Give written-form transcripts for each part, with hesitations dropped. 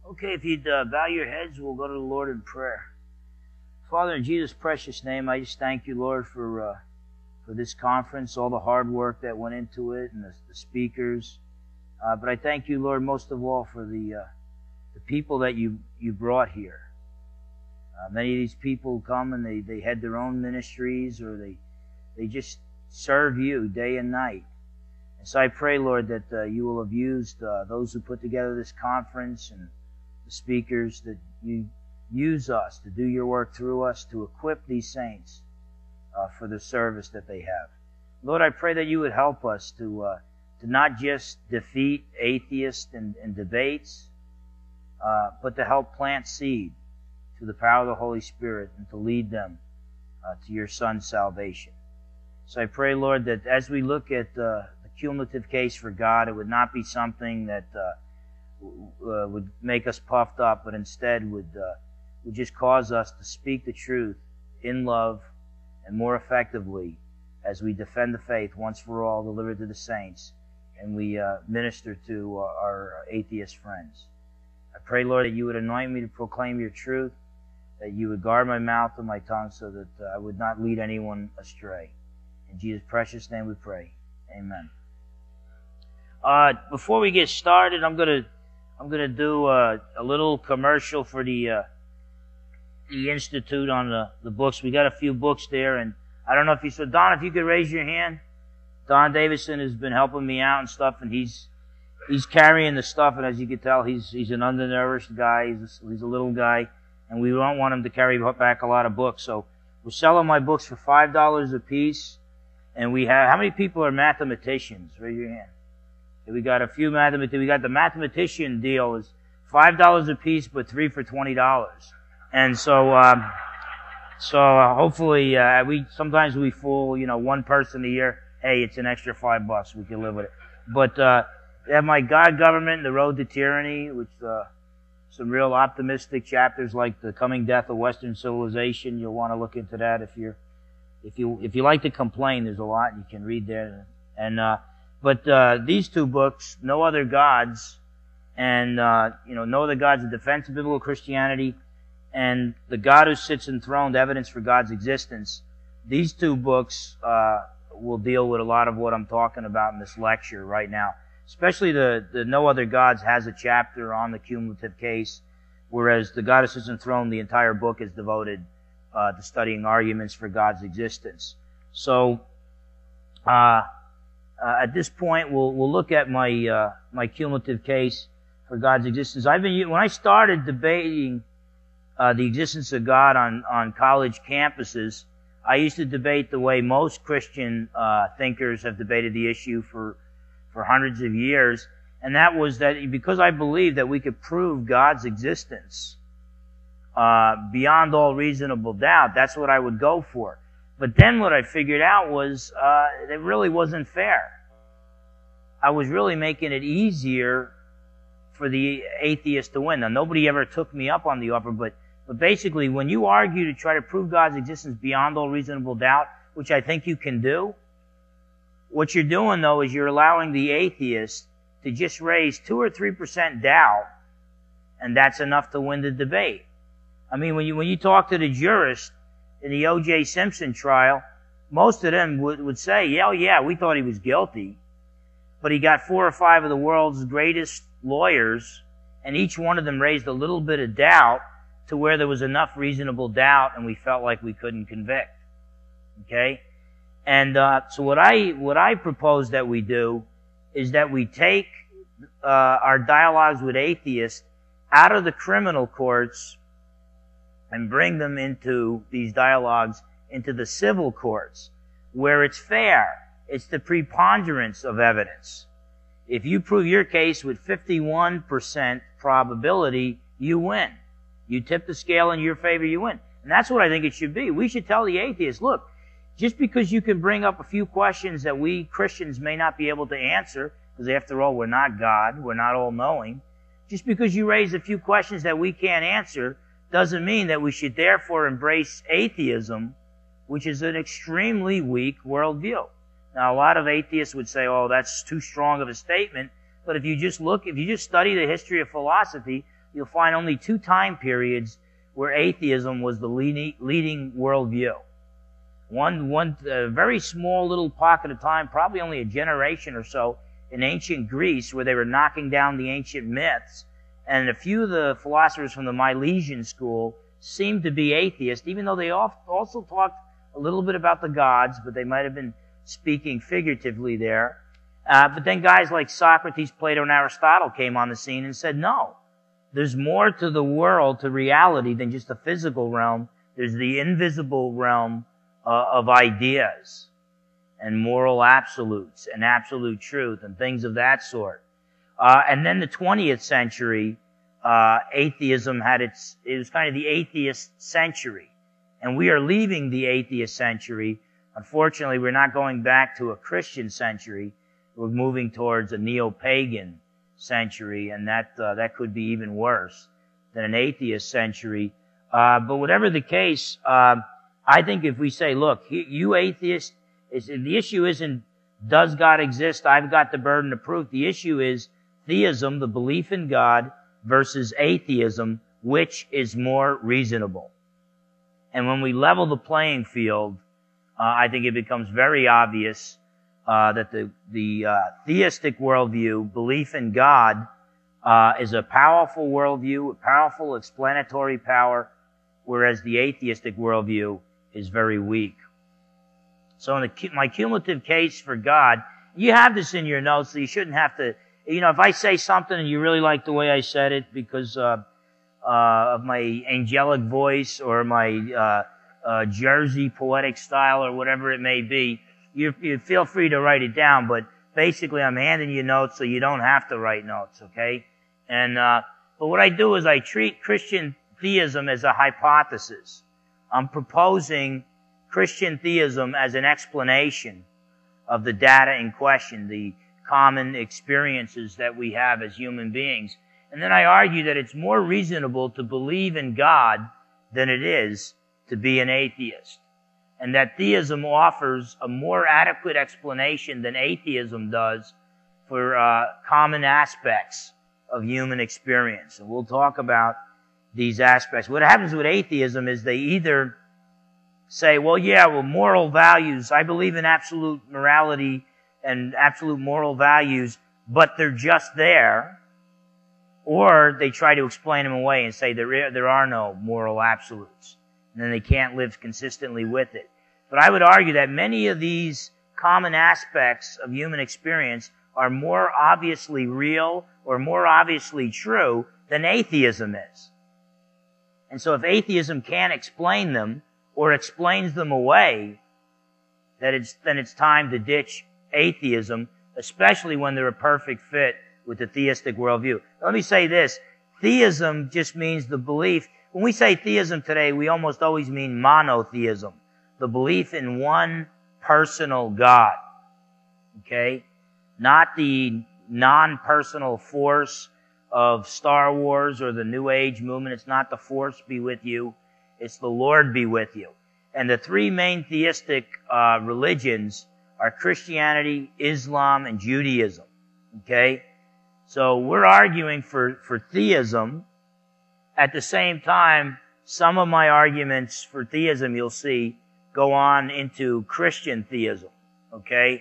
Okay, if you'd bow your heads, we'll go to the Lord in prayer. Father, in Jesus' precious name, I just thank you, Lord, for this conference, all the hard work that went into it, and the speakers. But I thank you, Lord, most of all for the people that you brought here. Many of these people come and they had their own ministries, or they just serve you day and night. And so I pray, Lord, that you will have used those who put together this conference and the speakers, that you use us to do your work through us to equip these saints for the service that they have. Lord, I pray that you would help us to not just defeat atheists in debates, but to help plant seed through the power of the Holy Spirit and to lead them to your Son's salvation. So I pray, Lord, that as we look at the cumulative case for God, it would not be something that would make us puffed up, but instead would just cause us to speak the truth in love and more effectively as we defend the faith once for all delivered to the saints and we minister to our atheist friends. I pray, Lord, that you would anoint me to proclaim your truth, that you would guard my mouth and my tongue so that I would not lead anyone astray. In Jesus' precious name we pray. Amen. Before we get started, I'm gonna do a little commercial for the Institute on the books. We got a few books there, and I don't know if you saw Don. If you could raise your hand. Don Davidson has been helping me out and stuff, and he's carrying the stuff. And as you can tell, he's an undernourished guy. He's a little guy, and we don't want him to carry back a lot of books. So we're selling my books for $5 a piece, and we have. How many people are mathematicians? Raise your hand. We got a few mathematicians. We got the mathematician deal is $5 a piece, but 3 for $20. And so hopefully, sometimes we fool, one person a year. Hey, it's an extra $5. We can live with it. But, they have my God Government, The Road to Tyranny, which, some real optimistic chapters like The Coming Death of Western Civilization. You'll want to look into that if you like to complain. There's a lot you can read there. And, but these two books, No Other Gods, and, No Other Gods, A Defense of Biblical Christianity, and The God Who Sits Enthroned, Evidence for God's Existence. These two books will deal with a lot of what I'm talking about in this lecture right now. Especially the No Other Gods has a chapter on the cumulative case, whereas The God Who Sits Enthroned, the entire book is devoted to studying arguments for God's existence. So, at this point, we'll look at my cumulative case for God's existence. When I started debating the existence of God on college campuses, I used to debate the way most Christian thinkers have debated the issue for hundreds of years, and that was that because I believed that we could prove God's existence beyond all reasonable doubt, that's what I would go for. But then what I figured out was it really wasn't fair. I was really making it easier for the atheist to win. Now, nobody ever took me up on the offer, but basically, when you argue to try to prove God's existence beyond all reasonable doubt, which I think you can do, what you're doing, though, is you're allowing the atheist to just raise 2 or 3% doubt, and that's enough to win the debate. I mean, when you talk to the jurists in the O.J. Simpson trial, most of them would say, yeah, we thought he was guilty, but he got 4 or 5 of the world's greatest lawyers, and each one of them raised a little bit of doubt to where there was enough reasonable doubt and we felt like we couldn't convict. Okay? And so what I propose that we do is that we take our dialogues with atheists out of the criminal courts and bring them into these dialogues into the civil courts, where it's fair. It's the preponderance of evidence. If you prove your case with 51% probability, you win. You tip the scale in your favor, you win. And that's what I think it should be. We should tell the atheists, look, just because you can bring up a few questions that we Christians may not be able to answer, because after all, we're not God, we're not all-knowing, just because you raise a few questions that we can't answer doesn't mean that we should therefore embrace atheism, which is an extremely weak worldview. Now, a lot of atheists would say, oh, that's too strong of a statement, but if you just study the history of philosophy, you'll find only 2 time periods where atheism was the leading worldview. One very small little pocket of time, probably only a generation or so, in ancient Greece, where they were knocking down the ancient myths. And a few of the philosophers from the Milesian school seemed to be atheists, even though they also talked a little bit about the gods, but they might have been speaking figuratively there. But then guys like Socrates, Plato, and Aristotle came on the scene and said, no, there's more to the world, to reality, than just the physical realm. There's the invisible realm of ideas and moral absolutes and absolute truth and things of that sort. And then the 20th century, atheism it was kind of the atheist century. And we are leaving the atheist century. Unfortunately, we're not going back to a Christian century. We're moving towards a neo-pagan century, and that could be even worse than an atheist century. But whatever the case, I think if we say, look, you atheists, the issue isn't, does God exist? I've got the burden of proof. The issue is theism, the belief in God, versus atheism, which is more reasonable. And when we level the playing field, I think it becomes very obvious that the theistic worldview, belief in God, is a powerful worldview, a powerful explanatory power, whereas the atheistic worldview is very weak. So in my cumulative case for God, you have this in your notes, so you shouldn't have to, if I say something and you really like the way I said it because of my angelic voice or my Jersey poetic style or whatever it may be, you feel free to write it down, but basically I'm handing you notes so you don't have to write notes, okay? And but what I do is I treat Christian theism as a hypothesis. I'm proposing Christian theism as an explanation of the data in question, the common experiences that we have as human beings. And then I argue that it's more reasonable to believe in God than it is to be an atheist. And that theism offers a more adequate explanation than atheism does for common aspects of human experience. And we'll talk about these aspects. What happens with atheism is they either say, well, moral values, I believe in absolute morality and absolute moral values, but they're just there. Or they try to explain them away and say there are no moral absolutes. And then they can't live consistently with it. But I would argue that many of these common aspects of human experience are more obviously real or more obviously true than atheism is. And so if atheism can't explain them or explains them away, then it's time to ditch atheism, especially when they're a perfect fit with the theistic worldview. Let me say this. Theism just means the belief. When we say theism today, we almost always mean monotheism, the belief in one personal God. Okay? Not the non-personal force of Star Wars or the New Age movement. It's not the force be with you. It's the Lord be with you. And the 3 main theistic religions are Christianity, Islam, and Judaism. Okay? So we're arguing for theism. At the same time, some of my arguments for theism, you'll see, go on into Christian theism. Okay?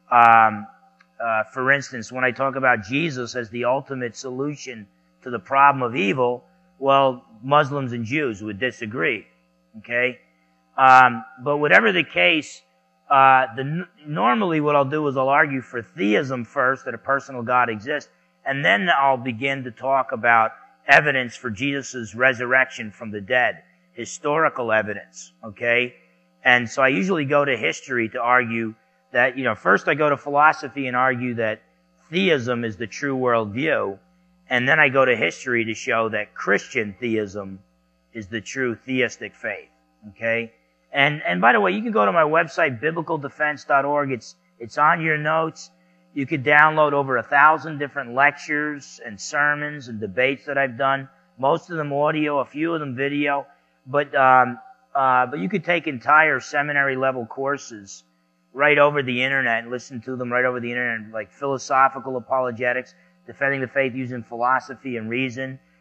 For instance, when I talk about Jesus as the ultimate solution to the problem of evil, well, Muslims and Jews would disagree. Okay? But whatever the case, normally what I'll do is I'll argue for theism first, that a personal God exists, and then I'll begin to talk about evidence for Jesus' resurrection from the dead, historical evidence, okay? And so I usually go to history to argue that, first I go to philosophy and argue that theism is the true worldview, and then I go to history to show that Christian theism is the true theistic faith, okay? And by the way, you can go to my website, biblicaldefense.org. It's on your notes. You could download over 1,000 different lectures and sermons and debates that I've done. Most of them audio, a few of them video. But you could take entire seminary level courses right over the internet and listen to them right over the internet, like philosophical apologetics, defending the faith using philosophy and reason,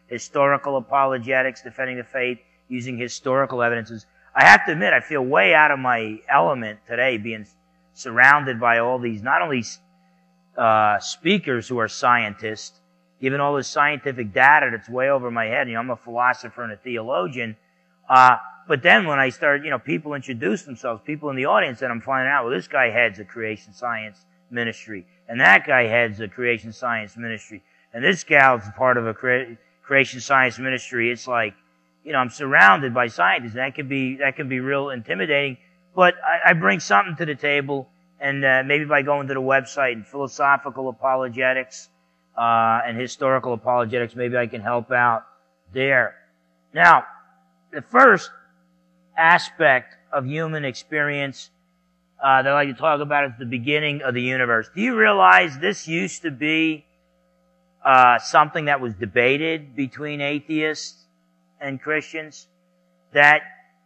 historical apologetics, defending the faith using historical evidences. I have to admit, I feel way out of my element today, being surrounded by all these, not only speakers who are scientists, given all this scientific data that's way over my head. I'm a philosopher and a theologian. But then when I start, people introduce themselves, people in the audience, and I'm finding out, well, this guy heads a creation science ministry, and that guy heads a creation science ministry, and this gal's part of a creation science ministry. It's like, I'm surrounded by scientists, and that can be real intimidating. But I bring something to the table, and maybe by going to the website and philosophical apologetics and historical apologetics, maybe I can help out there. Now, the first aspect of human experience that I like to talk about is the beginning of the universe. Do you realize this used to be something that was debated between atheists and Christians? That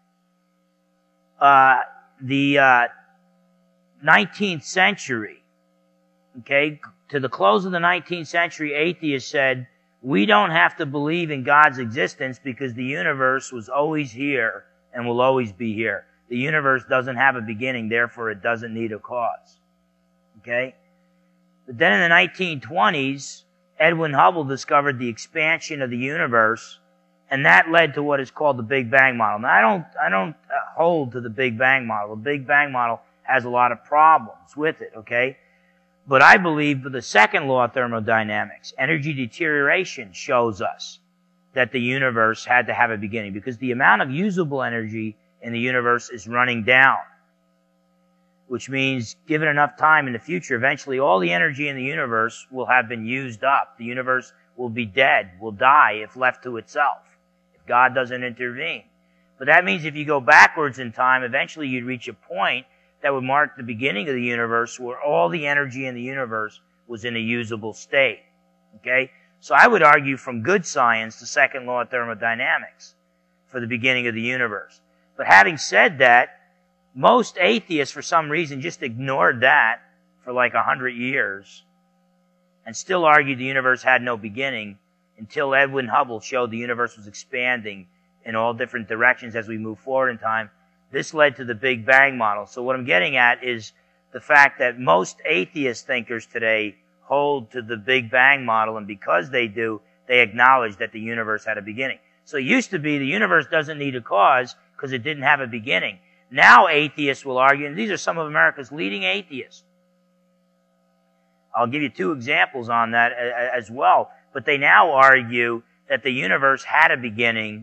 the 19th century, to the close of the 19th century, atheists said, we don't have to believe in God's existence because the universe was always here and will always be here. The universe doesn't have a beginning, therefore it doesn't need a cause. But then in the 1920s, Edwin Hubble discovered the expansion of the universe, and that led to what is called the Big Bang model. Now, I don't hold to the Big Bang model. The Big Bang model has a lot of problems with it, But I believe with the second law of thermodynamics, energy deterioration shows us that the universe had to have a beginning, because the amount of usable energy in the universe is running down, which means given enough time in the future, eventually all the energy in the universe will have been used up. The universe will be dead, will die if left to itself, if God doesn't intervene. But that means if you go backwards in time, eventually you'd reach a point that would mark the beginning of the universe where all the energy in the universe was in a usable state. So I would argue from good science, the second law of thermodynamics, for the beginning of the universe. But having said that, most atheists, for some reason, just ignored that for like 100 years and still argued the universe had no beginning until Edwin Hubble showed the universe was expanding in all different directions as we move forward in time. This led to the Big Bang model. So what I'm getting at is the fact that most atheist thinkers today hold to the Big Bang model, and because they do, they acknowledge that the universe had a beginning. So it used to be the universe doesn't need a cause because it didn't have a beginning. Now atheists will argue, and these are some of America's leading atheists. I'll give you two examples on that as well. But they now argue that the universe had a beginning,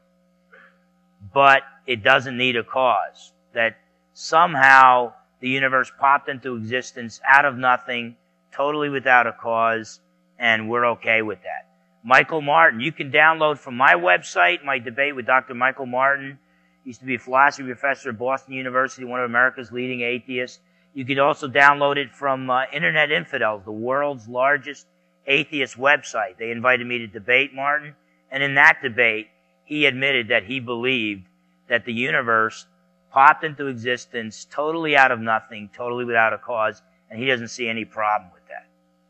but it doesn't need a cause. That somehow the universe popped into existence out of nothing, totally without a cause, and we're okay with that. Michael Martin, you can download from my website, my debate with Dr. Michael Martin. He used to be a philosophy professor at Boston University, one of America's leading atheists. You can also download it from Internet Infidels, the world's largest atheist website. They invited me to debate Martin, and in that debate, he admitted that he believed that the universe popped into existence totally out of nothing, totally without a cause, and he doesn't see any problem with that.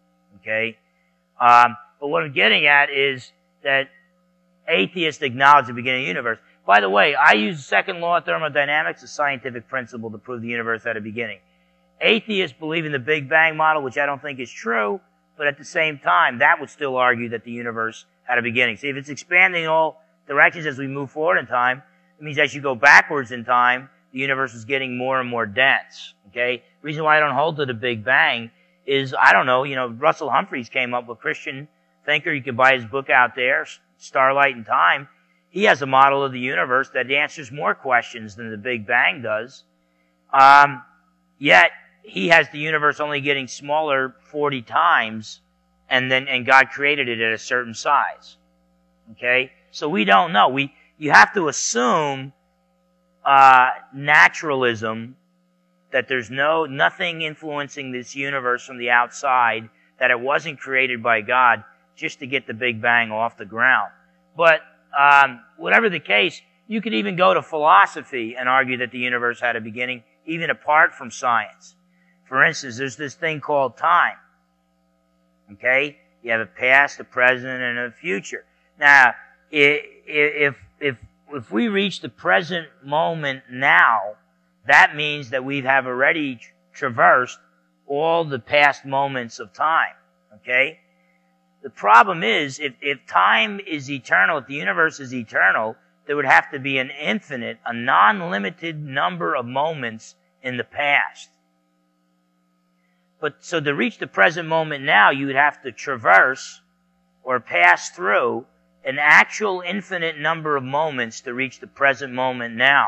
But what I'm getting at is that atheists acknowledge the beginning of the universe. By the way, I use the second law of thermodynamics, a scientific principle, to prove the universe had a beginning. Atheists believe in the Big Bang model, which I don't think is true, but at the same time, that would still argue that the universe had a beginning. See, if it's expanding in all directions as we move forward in time, it means as you go backwards in time, the universe is getting more and more dense. The reason why I don't hold to the Big Bang is, I don't know, Russell Humphreys came up with Christian thinker. You can buy his book out there, Starlight in Time. He has a model of the universe that answers more questions than the Big Bang does. Yet, he has the universe only getting smaller 40 times, and God created it at a certain size. So we don't know. You have to assume naturalism, that there's nothing influencing this universe from the outside, that it wasn't created by God, just to get the Big Bang off the ground. But whatever the case, you could even go to philosophy and argue that the universe had a beginning, even apart from science. For instance, there's this thing called time. You have a past, a present, and a future. Now, if we reach the present moment now, that means that we have already traversed all the past moments of time. Okay? The problem is, if time is eternal, if the universe is eternal, there would have to be an infinite, a non-limited number of moments in the past. But so to reach the present moment now, you would have to traverse or pass through an actual infinite number of moments to reach the present moment now.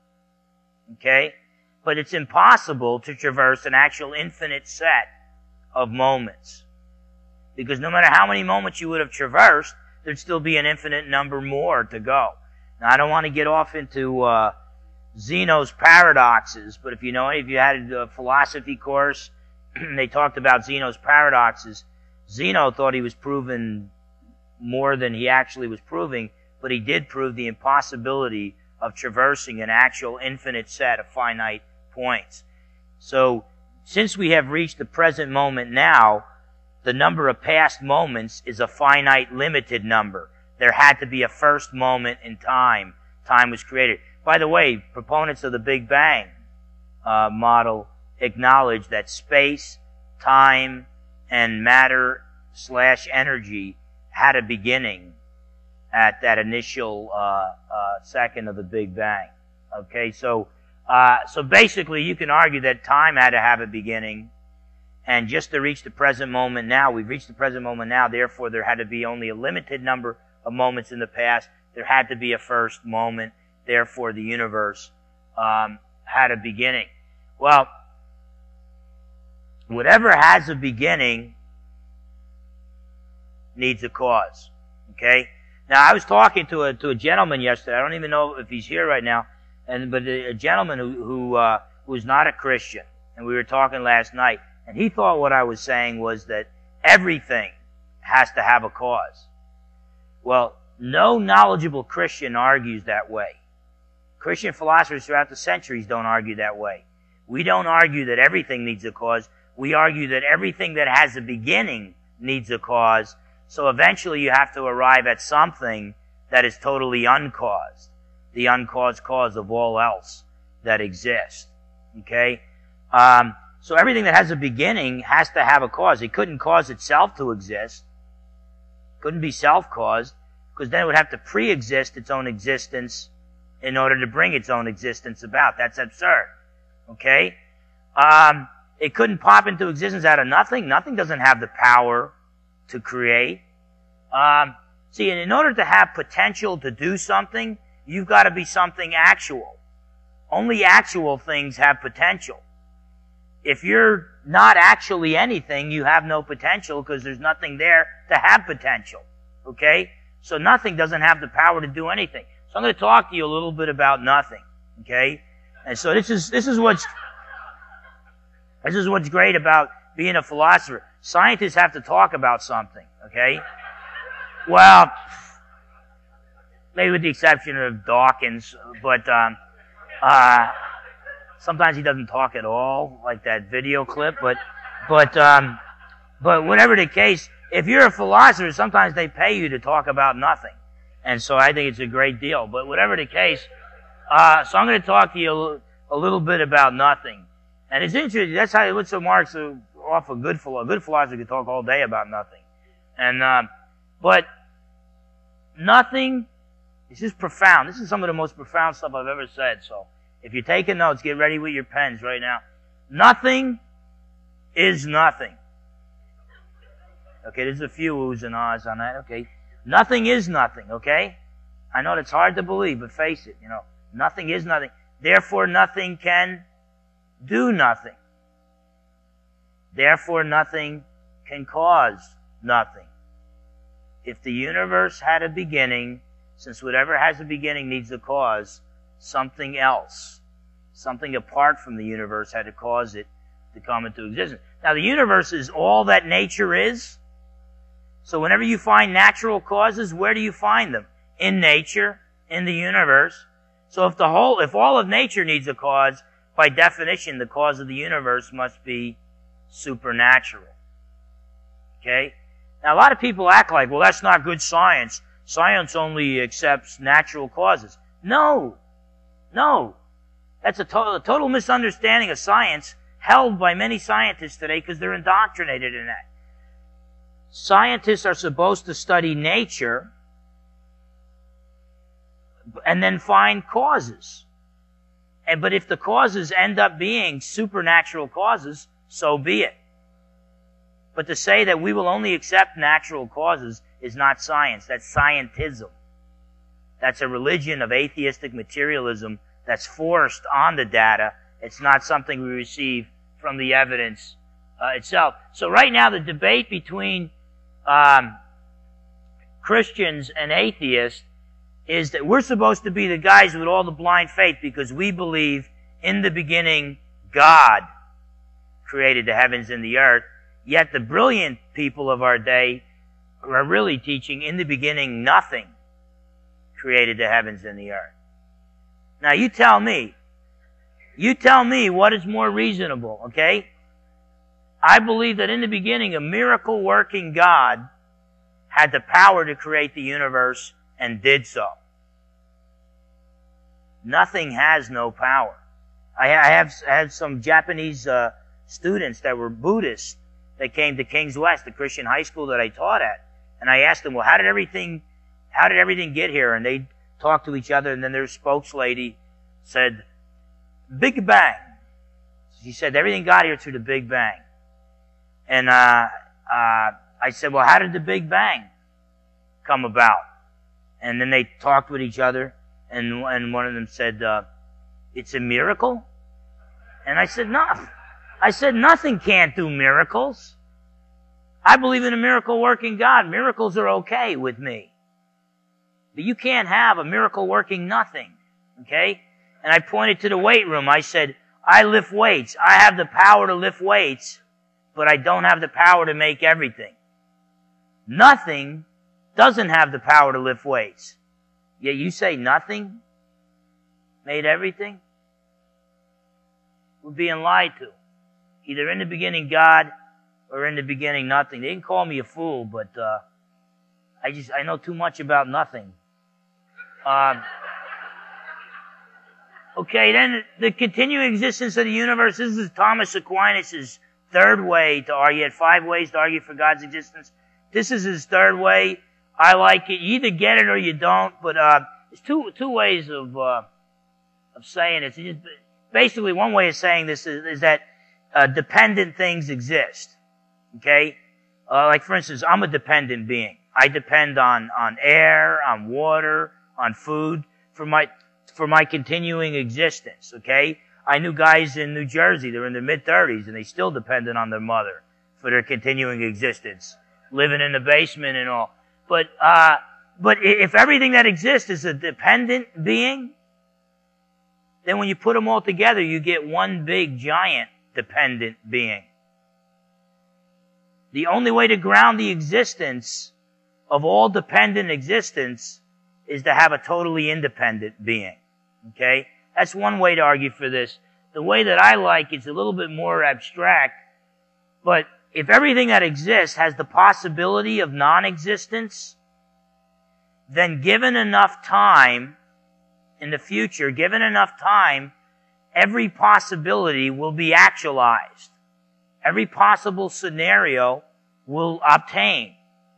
Okay? But it's impossible to traverse an actual infinite set of moments. Because no matter how many moments you would have traversed, there'd still be an infinite number more to go. Now, I don't want to get off into Zeno's paradoxes, but if you had a philosophy course, they talked about Zeno's paradoxes. Zeno thought he was proving more than he actually was proving, but he did prove the impossibility of traversing an actual infinite set of finite points. So, since we have reached the present moment now, the number of past moments is a finite, limited number. There had to be a first moment in time. Time was created. By the way, proponents of the Big Bang model acknowledge that space, time, and matter/energy had a beginning at that initial second of the Big Bang. Okay, so basically you can argue that time had to have a beginning, and just to reach the present moment now, we've reached the present moment now, therefore there had to be only a limited number of moments in the past. There had to be a first moment, therefore the universe had a beginning. Well, whatever has a beginning needs a cause. Okay? Now, I was talking to a gentleman yesterday. I don't even know if he's here right now, but a gentleman who was not a Christian, and we were talking last night, and he thought what I was saying was that everything has to have a cause. Well, no knowledgeable Christian argues that way. Christian philosophers throughout the centuries don't argue that way. We don't argue that everything needs a cause. We argue that everything that has a beginning needs a cause. So eventually you have to arrive at something that is totally uncaused. The uncaused cause of all else that exists. Okay? So everything that has a beginning has to have a cause. It couldn't cause itself to exist. Couldn't be self-caused, because then it would have to pre-exist its own existence in order to bring its own existence about. That's absurd. Okay? It couldn't pop into existence out of nothing. Nothing doesn't have the power to create. See, and in order to have potential to do something, you've got to be something actual. Only actual things have potential. If you're not actually anything, you have no potential because there's nothing there to have potential. Okay? So nothing doesn't have the power to do anything. So I'm going to talk to you a little bit about nothing. Okay? And so this is what's great about being a philosopher. Scientists have to talk about something. Okay? Well, maybe with the exception of Dawkins, but sometimes he doesn't talk at all, like that video clip. But whatever the case, if you're a philosopher, sometimes they pay you to talk about nothing, and so I think it's a great deal. But whatever the case, so I'm going to talk to you a little bit about nothing, and it's interesting. That's how what's so Marx off a good philosopher could talk all day about nothing, and but nothing. This is profound. This is some of the most profound stuff I've ever said. So if you're taking notes, get ready with your pens right now. Nothing is nothing. Okay, there's a few oohs and ahs on that. Okay, nothing is nothing. Okay, I know that's hard to believe, but face it. Nothing is nothing. Therefore, nothing can do nothing. Therefore, nothing can cause nothing. If the universe had a beginning, since whatever has a beginning needs a cause, something else, something apart from the universe had to cause it to come into existence. Now, the universe is all that nature is. So whenever you find natural causes, where do you find them? In nature, in the universe. So if all of nature needs a cause, by definition, the cause of the universe must be supernatural. Okay? Now, a lot of people act like, well, that's not good science. science only accepts natural causes. No. That's a total misunderstanding of science held by many scientists today because they're indoctrinated in that. Scientists are supposed to study nature and then find causes. But if the causes end up being supernatural causes, so be it. But to say that we will only accept natural causes is not science. That's scientism. That's a religion of atheistic materialism that's forced on the data. It's not something we receive from the evidence itself. So right now the debate between Christians and atheists is that we're supposed to be the guys with all the blind faith because we believe in the beginning God created the heavens and the earth. Yet the brilliant people of our day are really teaching in the beginning nothing created the heavens and the earth. Now you tell me what is more reasonable, okay? I believe that in the beginning a miracle working God had the power to create the universe and did so. Nothing has no power. I have had some Japanese students that were Buddhists that came to King's West, the Christian high school that I taught at, and I asked them, well, how did everything get here? And they talked to each other, and then their spokeslady said, Big Bang. She said everything got here through the Big Bang. And I said, well, how did the Big Bang come about? And then they talked with each other, and one of them said, it's a miracle? And I said, no. I said, nothing can't do miracles. I believe in a miracle-working God. Miracles are okay with me. But you can't have a miracle-working nothing, okay? And I pointed to the weight room. I said, I lift weights. I have the power to lift weights, but I don't have the power to make everything. Nothing doesn't have the power to lift weights. Yet you say nothing made everything? We're being lied to. Either in the beginning God or in the beginning nothing. They didn't call me a fool, but I know too much about nothing. Okay, then the continuing existence of the universe. This is Thomas Aquinas' third way to argue. He had 5 ways to argue for God's existence. This is his third way. I like it. You either get it or you don't, but there's two ways of saying it. Just, basically, one way of saying this is that dependent things exist. Okay? Like, for instance, I'm a dependent being. I depend on air, on water, on food for my continuing existence. Okay? I knew guys in New Jersey, they're in their mid-30s, and they still depended on their mother for their continuing existence, living in the basement and all. But if everything that exists is a dependent being, then when you put them all together, you get one big, giant dependent being. The only way to ground the existence of all dependent existence is to have a totally independent being. Okay? That's one way to argue for this. The way that I like is a little bit more abstract, but if everything that exists has the possibility of non-existence, then given enough time in the future, given enough time, every possibility will be actualized. Every possible scenario will obtain.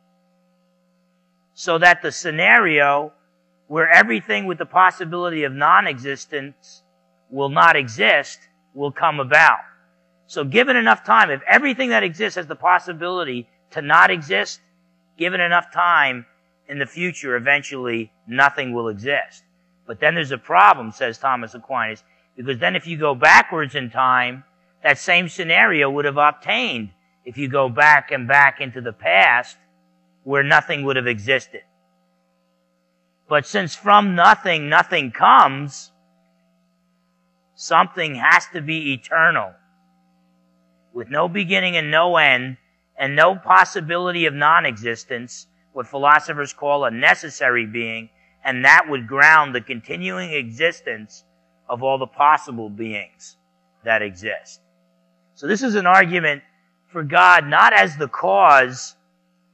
So that the scenario where everything with the possibility of non-existence will not exist will come about. So given enough time, if everything that exists has the possibility to not exist, given enough time in the future, eventually nothing will exist. But then there's a problem, says Thomas Aquinas, because then if you go backwards in time, that same scenario would have obtained if you go back and back into the past where nothing would have existed. But since from nothing, nothing comes, something has to be eternal, with no beginning and no end, and no possibility of non-existence, what philosophers call a necessary being, and that would ground the continuing existence of all the possible beings that exist. So this is an argument for God not as the cause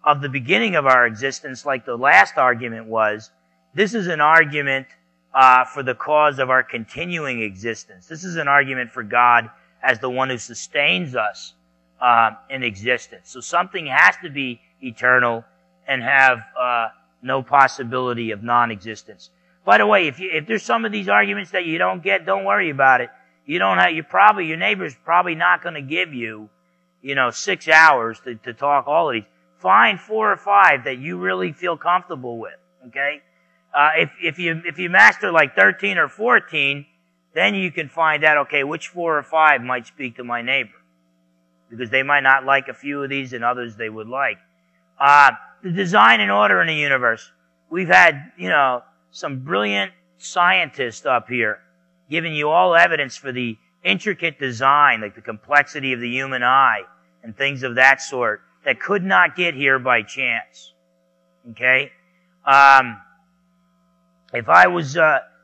of the beginning of our existence, like the last argument was. This is an argument for the cause of our continuing existence. This is an argument for God as the one who sustains us in existence. So something has to be eternal and have no possibility of non-existence. By the way, if there's some of these arguments that you don't get, don't worry about it. Your neighbor's probably not going to give you, 6 hours to talk all of these. Find 4 or 5 that you really feel comfortable with. Okay? If you master like 13 or 14, then you can find out, okay, which 4 or 5 might speak to my neighbor. Because they might not like a few of these and others they would like. The design and order in the universe. We've had, some brilliant scientists up here giving you all evidence for the intricate design, like the complexity of the human eye and things of that sort that could not get here by chance. Okay? If I was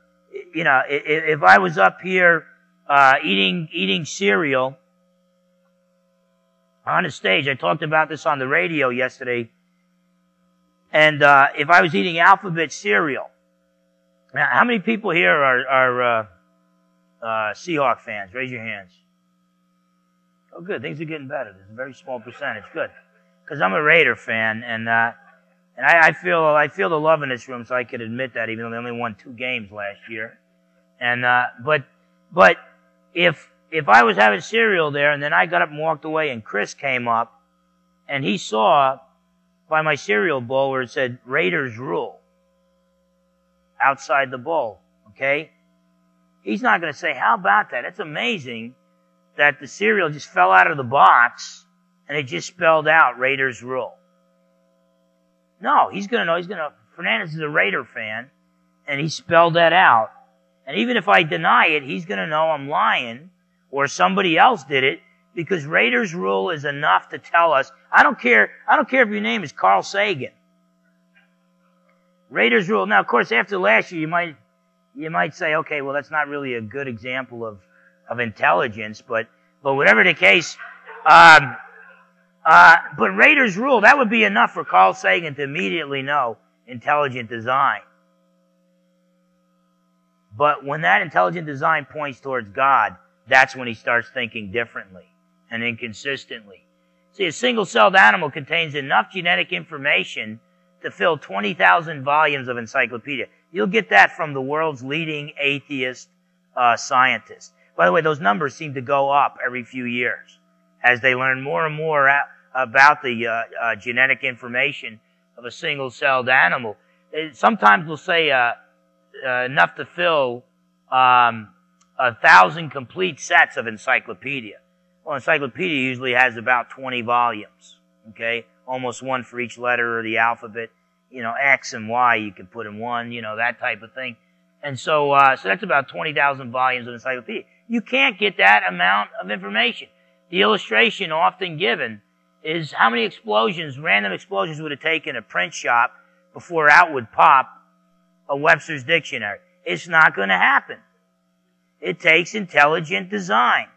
up here, eating cereal on a stage, I talked about this on the radio yesterday, and if I was eating alphabet cereal, now, how many people here are Seahawk fans? Raise your hands. Oh, good. Things are getting better. There's a very small percentage. Good. Because I'm a Raider fan, and I feel the love in this room, so I could admit that, even though they only won 2 games last year. And but if I was having cereal there, and then I got up and walked away, and Chris came up, and he saw by my cereal bowl where it said Raiders rule outside the bowl, okay? He's not going to say, how about that? It's amazing that the cereal just fell out of the box and it just spelled out Raiders rule. No, he's going to know. Fernandez is a Raider fan, and he spelled that out. And even if I deny it, he's going to know I'm lying or somebody else did it, because Raiders rule is enough to tell us. I don't care if your name is Carl Sagan. Raiders rule. Now, of course, after last year, you might say, okay, well, that's not really a good example of intelligence, but whatever the case, but Raiders rule, that would be enough for Carl Sagan to immediately know intelligent design. But when that intelligent design points towards God, that's when he starts thinking differently and inconsistently. See, a single-celled animal contains enough genetic information to fill 20,000 volumes of encyclopedia. You'll get that from the world's leading atheist scientists. By the way, those numbers seem to go up every few years as they learn more and more about the genetic information of a single-celled animal. Sometimes we'll say enough to fill 1,000 complete sets of encyclopedia. Well, encyclopedia usually has about 20 volumes, okay? Almost one for each letter of the alphabet. X and Y you can put in one, that type of thing. And so that's about 20,000 volumes of encyclopedia. You can't get that amount of information. The illustration often given is how many random explosions would it take in a print shop before out would pop a Webster's dictionary. It's not going to happen. It takes intelligent design.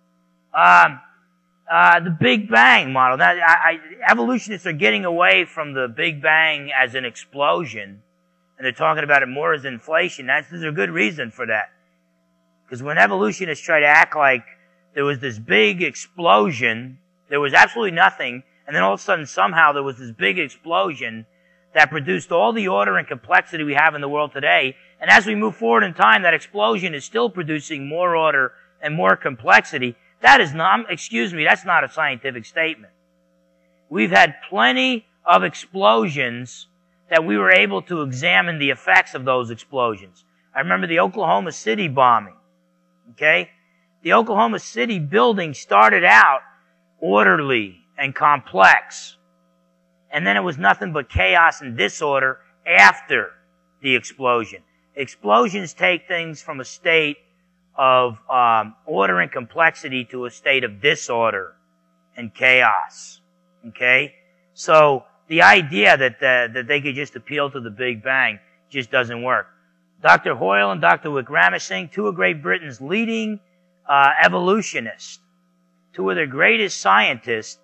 The Big Bang model. Now, evolutionists are getting away from the Big Bang as an explosion, and they're talking about it more as inflation. There's a good reason for that. Because when evolutionists try to act like there was this big explosion, there was absolutely nothing, and then all of a sudden, somehow, there was this big explosion that produced all the order and complexity we have in the world today. And as we move forward in time, that explosion is still producing more order and more complexity. That's not a scientific statement. We've had plenty of explosions that we were able to examine the effects of those explosions. I remember the Oklahoma City bombing. Okay? The Oklahoma City building started out orderly and complex. And then it was nothing but chaos and disorder after the explosion. Explosions take things from a state of order and complexity to a state of disorder and chaos. Okay? So the idea that they could just appeal to the Big Bang just doesn't work. Dr. Hoyle and Dr. Wickramasinghe, two of Great Britain's leading evolutionists, two of their greatest scientists,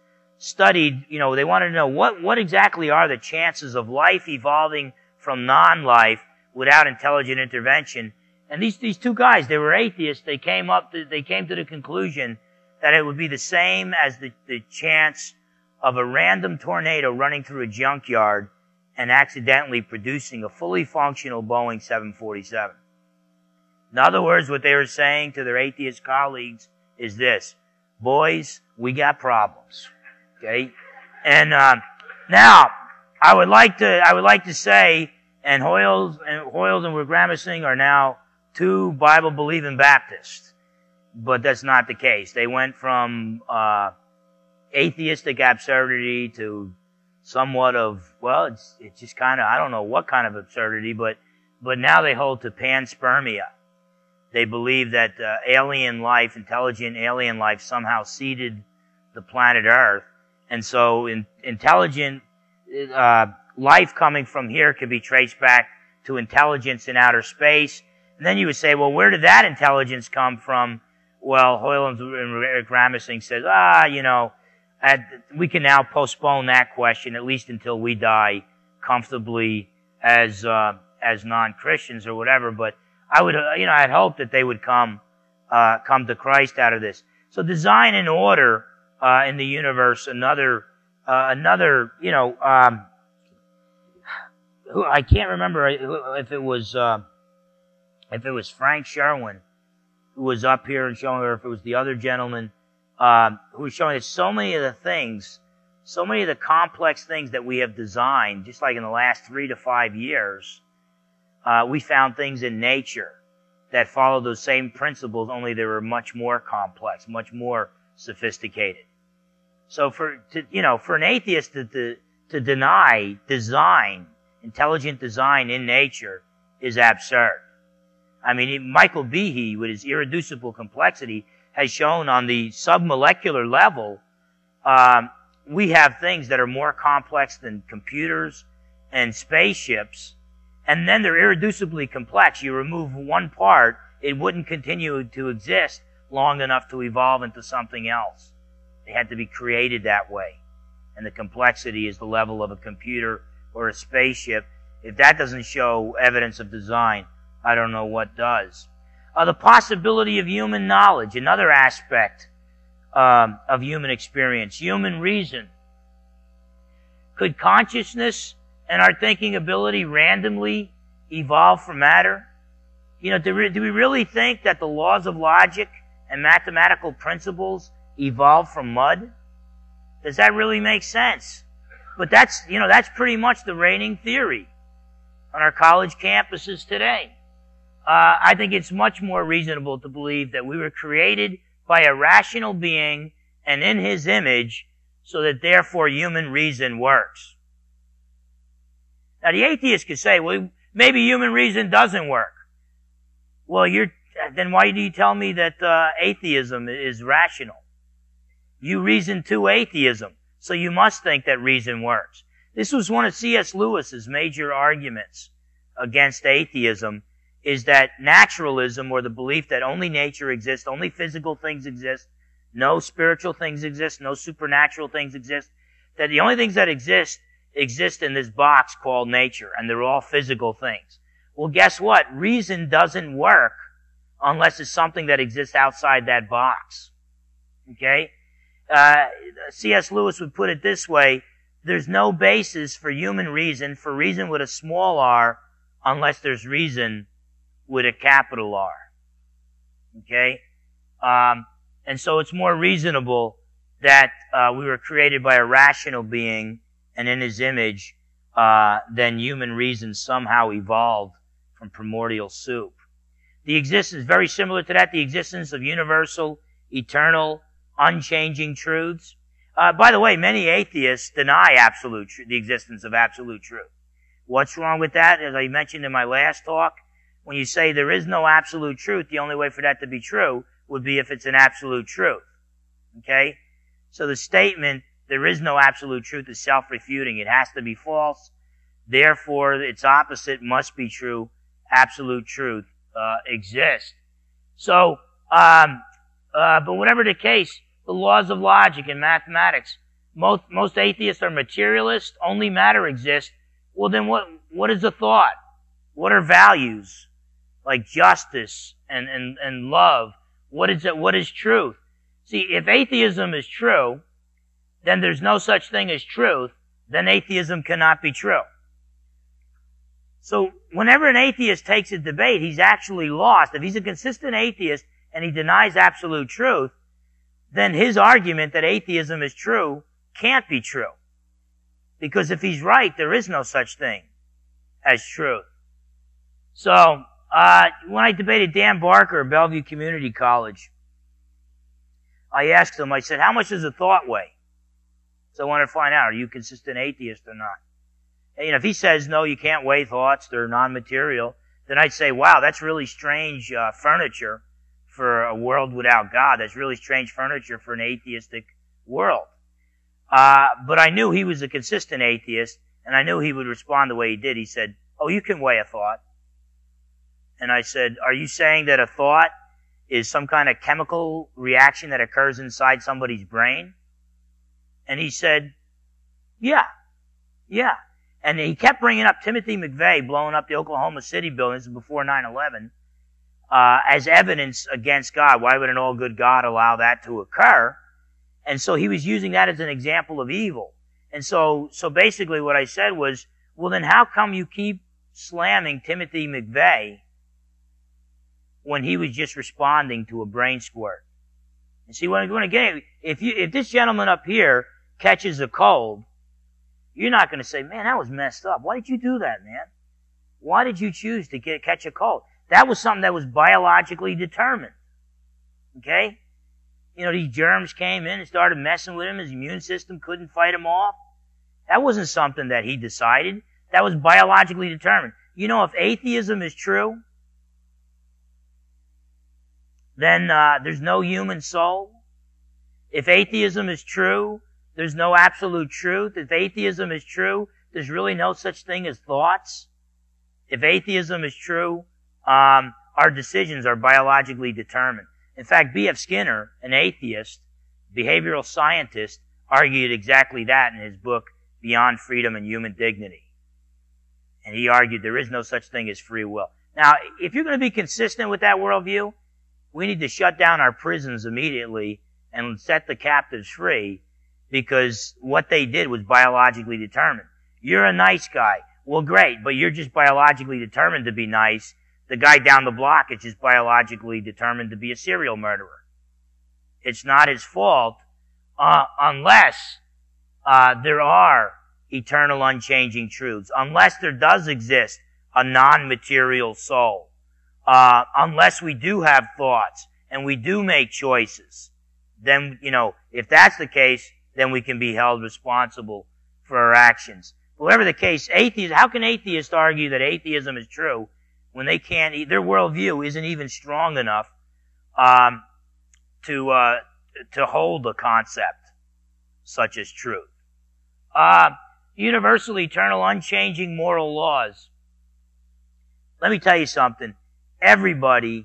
studied, they wanted to know what exactly are the chances of life evolving from non-life without intelligent intervention. And these two guys, they were atheists. They came to the conclusion that it would be the same as the chance of a random tornado running through a junkyard and accidentally producing a fully functional Boeing 747. In other words, what they were saying to their atheist colleagues is this: boys, we got problems. Okay? And now I would like to say, and Hoyles and Wergramising are now two Bible-believing Baptists, but that's not the case. They went from atheistic absurdity to somewhat of, well, it's just kind of, I don't know what kind of absurdity, but now they hold to panspermia. They believe that alien life, intelligent alien life, somehow seeded the planet Earth, and so intelligent life coming from here could be traced back to intelligence in outer space. And then you would say, well, where did that intelligence come from? Well, Hoyle and Wergramising says, we can now postpone that question at least until we die comfortably as non-Christians or whatever. But I would, I'd hope that they would come to Christ out of this. So design and order in the universe. Another, I can't remember if it was Frank Sherwin who was up here and showing, or if it was the other gentleman who was showing that so many of the complex things that we have designed, just like in the last 3 to 5 years, we found things in nature that follow those same principles, only they were much more complex, much more sophisticated. So for an atheist to deny design, intelligent design in nature, is absurd. I mean, Michael Behe, with his irreducible complexity, has shown on the submolecular level, we have things that are more complex than computers and spaceships, and then they're irreducibly complex. You remove one part, it wouldn't continue to exist long enough to evolve into something else. They had to be created that way. And the complexity is the level of a computer or a spaceship. If that doesn't show evidence of design, I don't know what does. The possibility of human knowledge, another aspect of human experience, human reason. Could consciousness and our thinking ability randomly evolve from matter? Do we really think that the laws of logic and mathematical principles evolved from mud? Does that really make sense? But that's pretty much the reigning theory on our college campuses today. I think it's much more reasonable to believe that we were created by a rational being and in his image, so that therefore human reason works. Now the atheist could say, well, maybe human reason doesn't work. Well, then why do you tell me that atheism is rational? You reason to atheism, so you must think that reason works. This was one of C.S. Lewis's major arguments against atheism, is that naturalism, or the belief that only nature exists, only physical things exist, no spiritual things exist, no supernatural things exist, that the only things that exist in this box called nature, and they're all physical things. Well, guess what? Reason doesn't work unless it's something that exists outside that box. Okay? C.S. Lewis would put it this way: there's no basis for human reason, for reason with a small r, unless there's reason with a capital R. Okay? And so it's more reasonable that we were created by a rational being and in his image than human reason somehow evolved from primordial soup. The existence, very similar to that, the existence of universal, eternal, unchanging truths. By the way, many atheists deny the existence of absolute truth. What's wrong with that? As I mentioned in my last talk, when you say there is no absolute truth, the only way for that to be true would be if it's an absolute truth. Okay? So the statement, there is no absolute truth, is self-refuting. It has to be false. Therefore, its opposite must be true. Absolute truth exists. So, but whatever the case, the laws of logic and mathematics most atheists are materialists, only matter exists. Well, then what is a thought? What are values? Like justice and love. What is truth? See, if atheism is true, then there's no such thing as truth, then atheism cannot be true. So whenever an atheist takes a debate, he's actually lost. If he's a consistent atheist and he denies absolute truth, then his argument that atheism is true can't be true. Because if he's right, there is no such thing as truth. So, when I debated Dan Barker at Bellevue Community College, I asked him, I said, how much does a thought weigh? So I wanted to find out, are you a consistent atheist or not? And, if he says, no, you can't weigh thoughts, they're non-material, then I'd say, wow, that's really strange furniture for a world without God. That's really strange furniture for an atheistic world. But I knew he was a consistent atheist, and I knew he would respond the way he did. He said, oh, you can weigh a thought. And I said, are you saying that a thought is some kind of chemical reaction that occurs inside somebody's brain? And he said, yeah. And he kept bringing up Timothy McVeigh blowing up the Oklahoma City buildings before 9/11 as evidence against God. Why would an all-good God allow that to occur? And so he was using that as an example of evil. And so basically what I said was, well, then how come you keep slamming Timothy McVeigh when he was just responding to a brain squirt? And see, if this gentleman up here catches a cold, you're not going to say, man, that was messed up. Why did you do that, man? Why did you choose to catch a cold? That was something that was biologically determined. Okay? These germs came in and started messing with him. His immune system couldn't fight him off. That wasn't something that he decided. That was biologically determined. If atheism is true, then there's no human soul. If atheism is true, there's no absolute truth. If atheism is true, there's really no such thing as thoughts. If atheism is true, our decisions are biologically determined. In fact, B.F. Skinner, an atheist, behavioral scientist, argued exactly that in his book, Beyond Freedom and Human Dignity. And he argued there is no such thing as free will. Now, if you're going to be consistent with that worldview, we need to shut down our prisons immediately and set the captives free, because what they did was biologically determined. You're a nice guy. Well, great, but you're just biologically determined to be nice. The guy down the block is just biologically determined to be a serial murderer. It's not his fault unless there are eternal unchanging truths, unless there does exist a non-material soul, unless we do have thoughts and we do make choices. Then, if that's the case, then we can be held responsible for our actions. Whatever the case, how can atheists argue that atheism is true when they can't, their worldview isn't even strong enough to hold a concept such as truth? Universal, eternal, unchanging moral laws. Let me tell you something. Everybody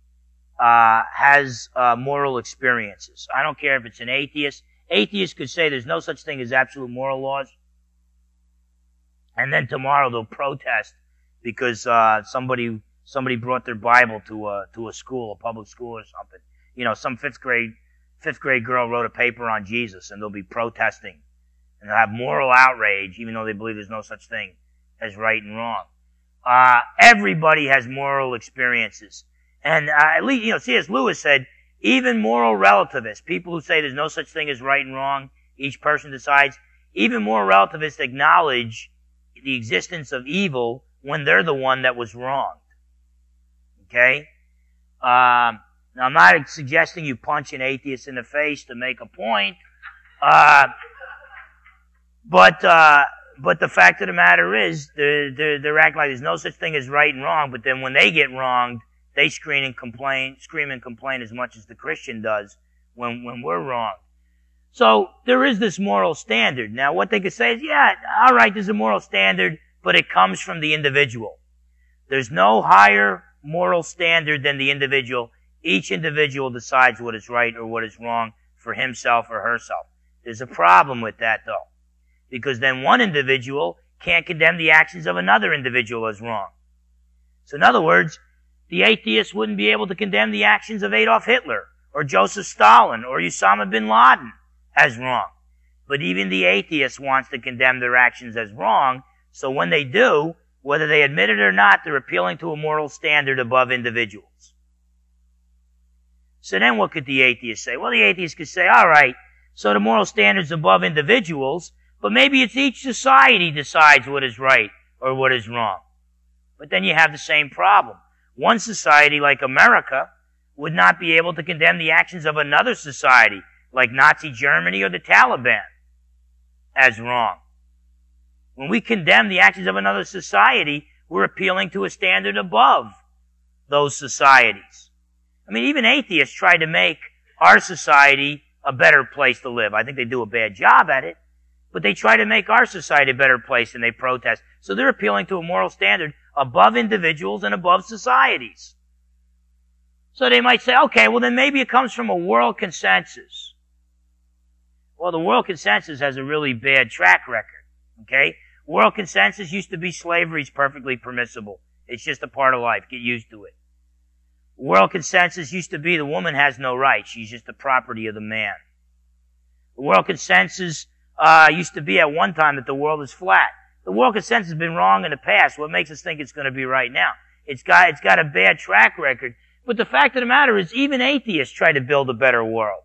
has moral experiences. I don't care if it's an atheist. Atheists could say there's no such thing as absolute moral laws, and then tomorrow they'll protest because somebody brought their Bible to a school, a public school or something. Some fifth grade girl wrote a paper on Jesus, and they'll be protesting, and they'll have moral outrage, even though they believe there's no such thing as right and wrong. Everybody has moral experiences, and at least C.S. Lewis said, even moral relativists, people who say there's no such thing as right and wrong, each person decides, even moral relativists acknowledge the existence of evil when they're the one that was wronged. Okay? Now, I'm not suggesting you punch an atheist in the face to make a point, but the fact of the matter is, they're acting like there's no such thing as right and wrong, but then when they get wronged, they scream and complain as much as the Christian does when we're wrong. So there is this moral standard. Now what they could say is, yeah, all right, there's a moral standard, but it comes from the individual. There's no higher moral standard than the individual. Each individual decides what is right or what is wrong for himself or herself. There's a problem with that, though, because then one individual can't condemn the actions of another individual as wrong. So in other words, the atheist wouldn't be able to condemn the actions of Adolf Hitler or Joseph Stalin or Osama bin Laden as wrong. But even the atheist wants to condemn their actions as wrong, so when they do, whether they admit it or not, they're appealing to a moral standard above individuals. So then what could the atheist say? Well, the atheist could say, all right, so the moral standard's above individuals, but maybe it's each society decides what is right or what is wrong. But then you have the same problem. One society, like America, would not be able to condemn the actions of another society, like Nazi Germany or the Taliban, as wrong. When we condemn the actions of another society, we're appealing to a standard above those societies. I mean, even atheists try to make our society a better place to live. I think they do a bad job at it, but they try to make our society a better place and they protest. So they're appealing to a moral standard above individuals and above societies. So they might say, okay, well then maybe it comes from a world consensus. Well, the world consensus has a really bad track record, okay? World consensus used to be slavery is perfectly permissible. It's just a part of life. Get used to it. World consensus used to be the woman has no rights. She's just the property of the man. The world consensus used to be at one time that the world is flat. The world consensus has been wrong in the past. What makes us think it's going to be right now? It's got a bad track record. But the fact of the matter is, even atheists try to build a better world.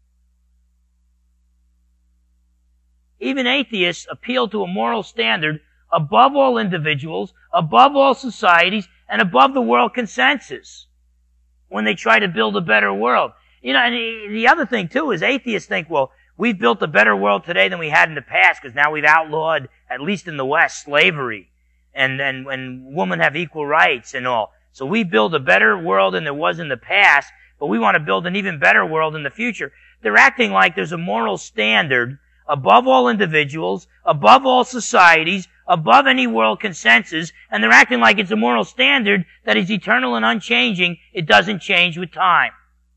Even atheists appeal to a moral standard above all individuals, above all societies, and above the world consensus when they try to build a better world. You know, and the other thing too is atheists think, well, we've built a better world today than we had in the past because now we've outlawed, at least in the West, slavery and women have equal rights and all. So we build a better world than there was in the past, but we want to build an even better world in the future. They're acting like there's a moral standard above all individuals, above all societies, above any world consensus, and they're acting like it's a moral standard that is eternal and unchanging. It doesn't change with time.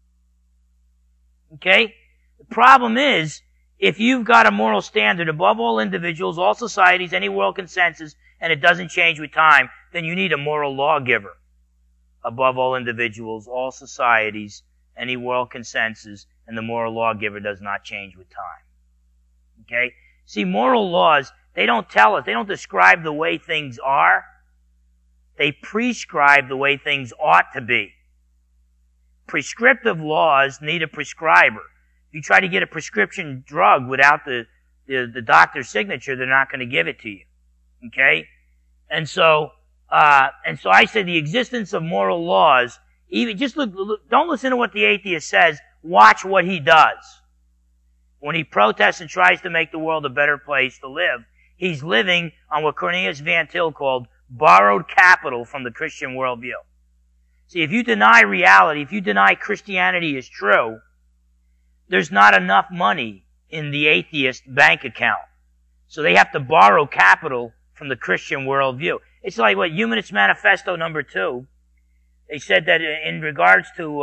Okay? The problem is, if you've got a moral standard above all individuals, all societies, any world consensus, and it doesn't change with time, then you need a moral lawgiver above all individuals, all societies, any world consensus, and the moral lawgiver does not change with time. Okay? See, moral laws, they don't tell us, they don't describe the way things are. They prescribe the way things ought to be. Prescriptive laws need a prescriber. If you try to get a prescription drug without the doctor's signature, they're not going to give it to you. Okay? And so I say the existence of moral laws, even just look, don't listen to what the atheist says, watch what he does. When he protests and tries to make the world a better place to live, he's living on what Cornelius Van Til called borrowed capital from the Christian worldview. See, if you deny reality, if you deny Christianity is true, there's not enough money in the atheist bank account. So they have to borrow capital from the Christian worldview. It's like what Humanist Manifesto number 2. They said that in regards to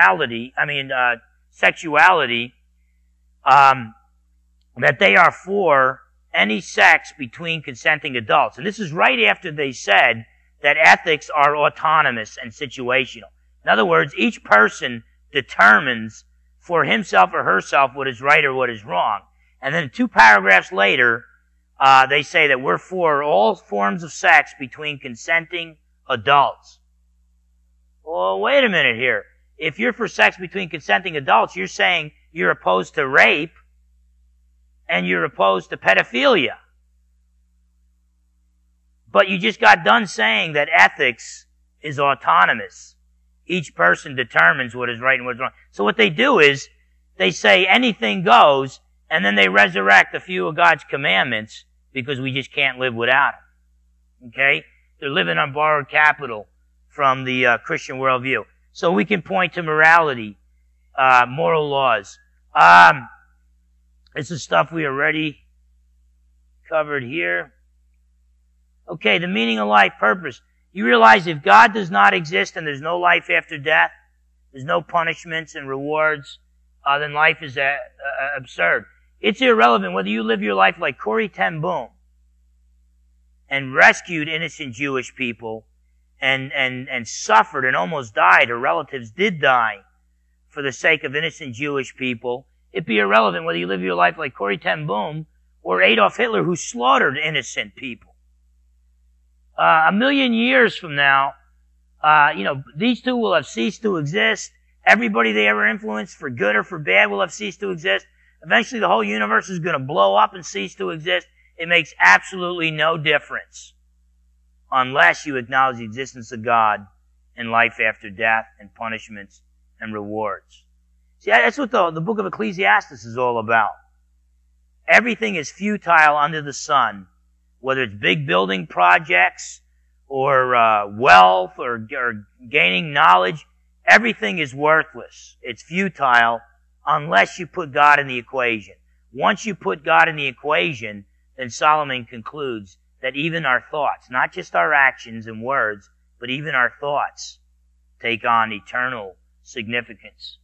sexuality, that they are for any sex between consenting adults. And this is right after they said that ethics are autonomous and situational. In other words, each person determines for himself or herself what is right or what is wrong. And then 2 paragraphs later, they say that we're for all forms of sex between consenting adults. Well, wait a minute here. If you're for sex between consenting adults, you're saying you're opposed to rape and you're opposed to pedophilia. But you just got done saying that ethics is autonomous. Each person determines what is right and what is wrong. So what they do is they say anything goes, and then they resurrect a few of God's commandments because we just can't live without them. Okay? They're living on borrowed capital from the Christian worldview. So we can point to morality, moral laws. This is stuff we already covered here. Okay, the meaning of life, purpose. You realize if God does not exist and there's no life after death, there's no punishments and rewards, then life is absurd. It's irrelevant whether you live your life like Corrie ten Boom and rescued innocent Jewish people and suffered and almost died. Her relatives did die for the sake of innocent Jewish people. It'd be irrelevant whether you live your life like Corrie ten Boom or Adolf Hitler, who slaughtered innocent people. 1,000,000 years from now, these two will have ceased to exist. Everybody they ever influenced, for good or for bad, will have ceased to exist. Eventually the whole universe is going to blow up and cease to exist. It makes absolutely no difference unless you acknowledge the existence of God and life after death and punishments and rewards. See, that's what the book of Ecclesiastes is all about. Everything is futile under the sun, whether it's big building projects or wealth or gaining knowledge. Everything is worthless. It's futile unless you put God in the equation. Once you put God in the equation, then Solomon concludes that even our thoughts, not just our actions and words, but even our thoughts take on eternal significance.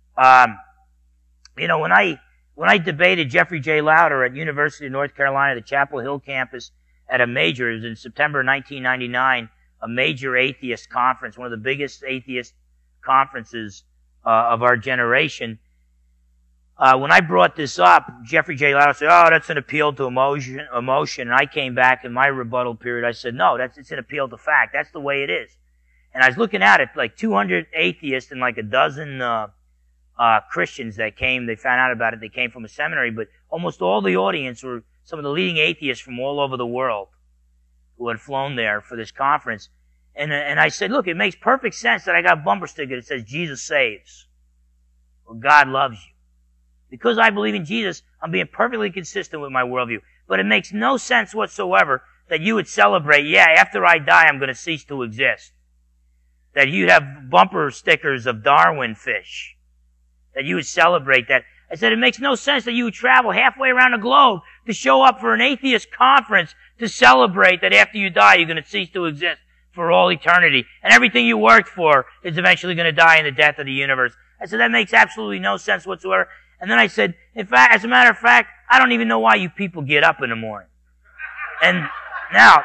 When I debated Jeffrey J. Lauder at University of North Carolina, the Chapel Hill campus, at a major, it was in September 1999, a major atheist conference, one of the biggest atheist conferences of our generation. When I brought this up, Jeffrey J. Lauder said, "Oh, that's an appeal to emotion." And I came back in my rebuttal period. I said, "No, it's an appeal to fact. That's the way it is." And I was looking at it, like 200 atheists and like a dozen Christians that came. They found out about it. They came from a seminary, but almost all the audience were some of the leading atheists from all over the world who had flown there for this conference. And I said, "Look, it makes perfect sense that I got a bumper sticker that says Jesus saves, or God loves you. Because I believe in Jesus, I'm being perfectly consistent with my worldview. But it makes no sense whatsoever that you would celebrate, after I die, I'm going to cease to exist. That you'd have bumper stickers of Darwin fish. That you would celebrate that." I said, it makes no sense that you would travel halfway around the globe to show up for an atheist conference to celebrate that after you die, you're going to cease to exist for all eternity. And everything you worked for is eventually going to die in the death of the universe. I said, that makes absolutely no sense whatsoever. And then I said, in fact, as a matter of fact, I don't even know why you people get up in the morning. And now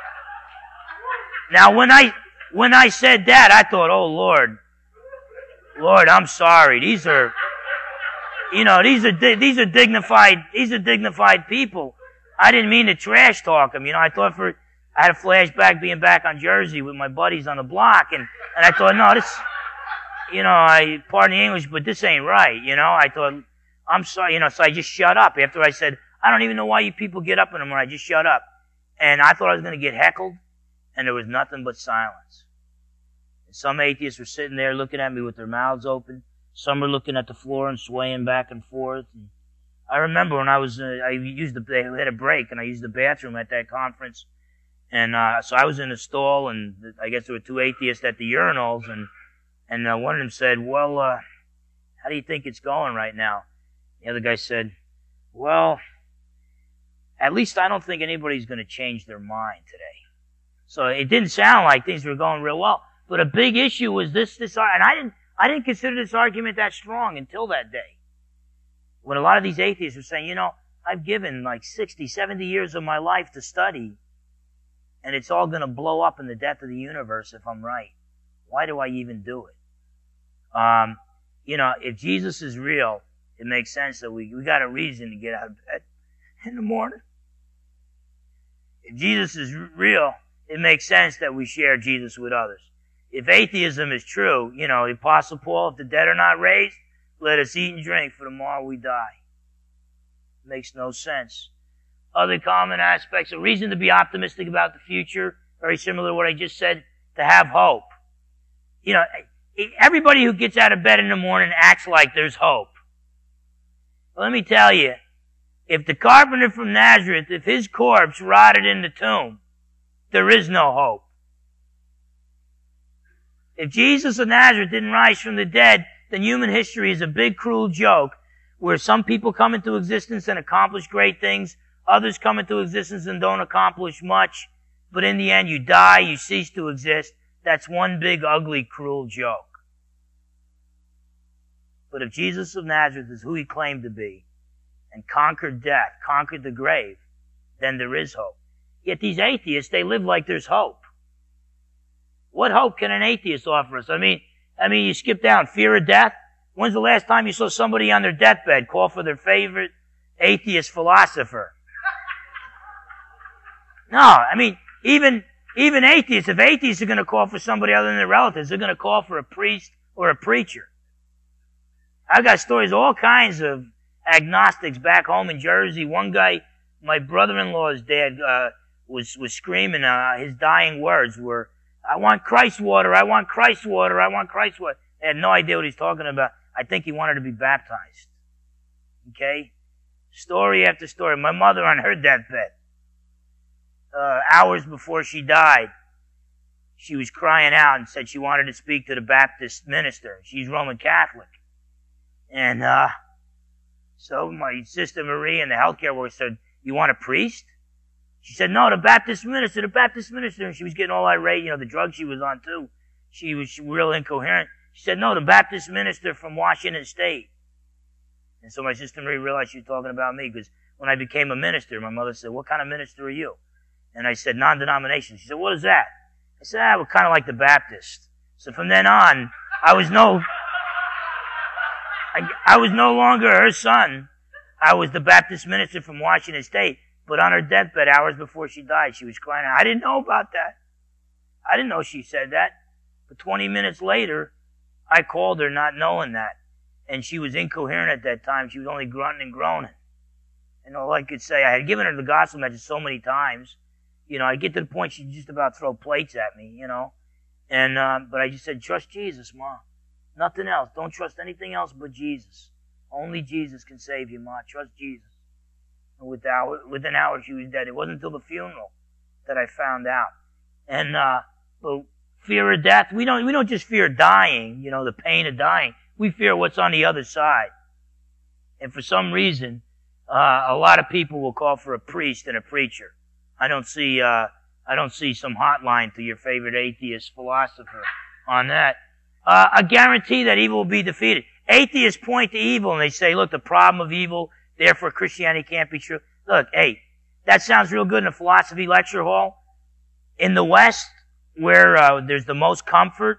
when I said that, I thought, oh Lord, I'm sorry. These are dignified people. I didn't mean to trash talk them. I had a flashback being back on Jersey with my buddies on the block, and I thought, no, this, pardon the English, but this ain't right. I thought, I'm sorry, so I just shut up. After I said, I don't even know why you people get up in the morning, I just shut up. And I thought I was going to get heckled, and there was nothing but silence. And some atheists were sitting there looking at me with their mouths open. Some were looking at the floor and swaying back and forth. And I remember when they had a break, and I used the bathroom at that conference. And so I was in a stall, and I guess there were two atheists at the urinals, and one of them said, well, how do you think it's going right now? The other guy said, well, at least I don't think anybody's going to change their mind today. So it didn't sound like things were going real well. But a big issue was this, and I didn't consider this argument that strong until that day. When a lot of these atheists were saying, I've given like 60, 70 years of my life to study, and it's all going to blow up in the death of the universe if I'm right. Why do I even do it? If Jesus is real, it makes sense that we got a reason to get out of bed in the morning. If Jesus is real, it makes sense that we share Jesus with others. If atheism is true, the Apostle Paul, if the dead are not raised, let us eat and drink, for tomorrow we die. It makes no sense. Other common aspects, a reason to be optimistic about the future, very similar to what I just said, to have hope. Everybody who gets out of bed in the morning acts like there's hope. Let me tell you, if the carpenter from Nazareth, if his corpse rotted in the tomb, there is no hope. If Jesus of Nazareth didn't rise from the dead, then human history is a big, cruel joke where some people come into existence and accomplish great things, others come into existence and don't accomplish much, but in the end you die, you cease to exist. That's one big, ugly, cruel joke. But if Jesus of Nazareth is who he claimed to be, and conquered death, conquered the grave, then there is hope. Yet these atheists, they live like there's hope. What hope can an atheist offer us? I mean, you skip down, fear of death. When's the last time you saw somebody on their deathbed call for their favorite atheist philosopher? No, I mean, even atheists, if atheists are going to call for somebody other than their relatives, they're going to call for a priest or a preacher. I've got stories, all kinds of agnostics back home in Jersey. One guy, my brother-in-law's dad, was screaming, his dying words were, I want Christ water, I want Christ water, I want Christ water. I had no idea what he's talking about. I think he wanted to be baptized. Okay? Story after story. My mother on her deathbed, hours before she died, she was crying out and said she wanted to speak to the Baptist minister. She's Roman Catholic. And so my sister Marie and the healthcare worker said, you want a priest? She said, no, the Baptist minister. And she was getting all irate, the drug she was on too. She was real incoherent. She said, no, the Baptist minister from Washington State. And so my sister Marie realized she was talking about me, because when I became a minister, my mother said, what kind of minister are you? And I said, non-denomination. She said, what is that? I said, we're kind of like the Baptist. So from then on, I was no longer her son. I was the Baptist minister from Washington State. But on her deathbed, hours before she died, she was crying out. I didn't know about that. I didn't know she said that. But 20 minutes later, I called her not knowing that. And she was incoherent at that time. She was only grunting and groaning. And all I could say, I had given her the gospel message so many times. I'd get to the point she'd just about throw plates at me, And, but I just said, trust Jesus, Ma. Nothing else. Don't trust anything else but Jesus. Only Jesus can save you, Ma. Trust Jesus. And within an hour she was dead. It wasn't until the funeral that I found out. And, but fear of death, we don't just fear dying, the pain of dying. We fear what's on the other side. And for some reason, a lot of people will call for a priest and a preacher. I don't see some hotline to your favorite atheist philosopher on that. A guarantee that evil will be defeated. Atheists point to evil and they say, look, the problem of evil, therefore Christianity can't be true. Look, hey, that sounds real good in a philosophy lecture hall. In the West, where there's the most comfort,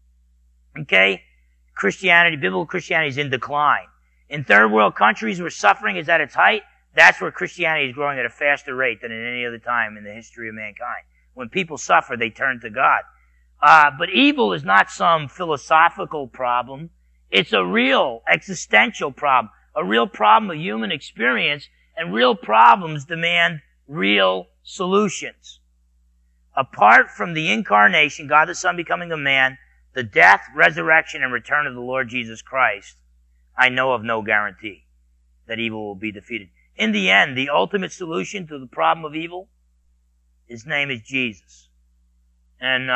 okay, biblical Christianity is in decline. In third world countries where suffering is at its height, that's where Christianity is growing at a faster rate than at any other time in the history of mankind. When people suffer, they turn to God. But evil is not some philosophical problem. It's a real existential problem, a real problem of human experience, and real problems demand real solutions. Apart from the incarnation, God the Son becoming a man, the death, resurrection, and return of the Lord Jesus Christ, I know of no guarantee that evil will be defeated. In the end, the ultimate solution to the problem of evil, his name is Jesus. And,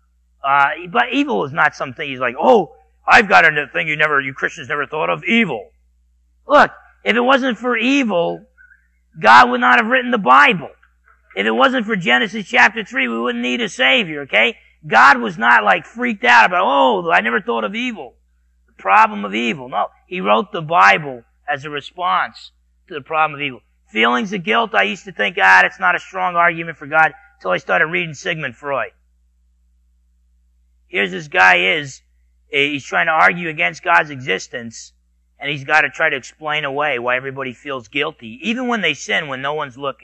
but evil is not something he's like, oh, I've got a thing you Christians never thought of, evil. Look, if it wasn't for evil, God would not have written the Bible. If it wasn't for Genesis chapter 3, we wouldn't need a Savior, okay? God was not like freaked out about, oh, I never thought of evil. The problem of evil. No, He wrote the Bible as a response to the problem of evil. Feelings of guilt, I used to think, that's not a strong argument for God, until I started reading Sigmund Freud. Here's this guy he's trying to argue against God's existence, and he's got to try to explain away why everybody feels guilty, even when they sin, when no one's looking.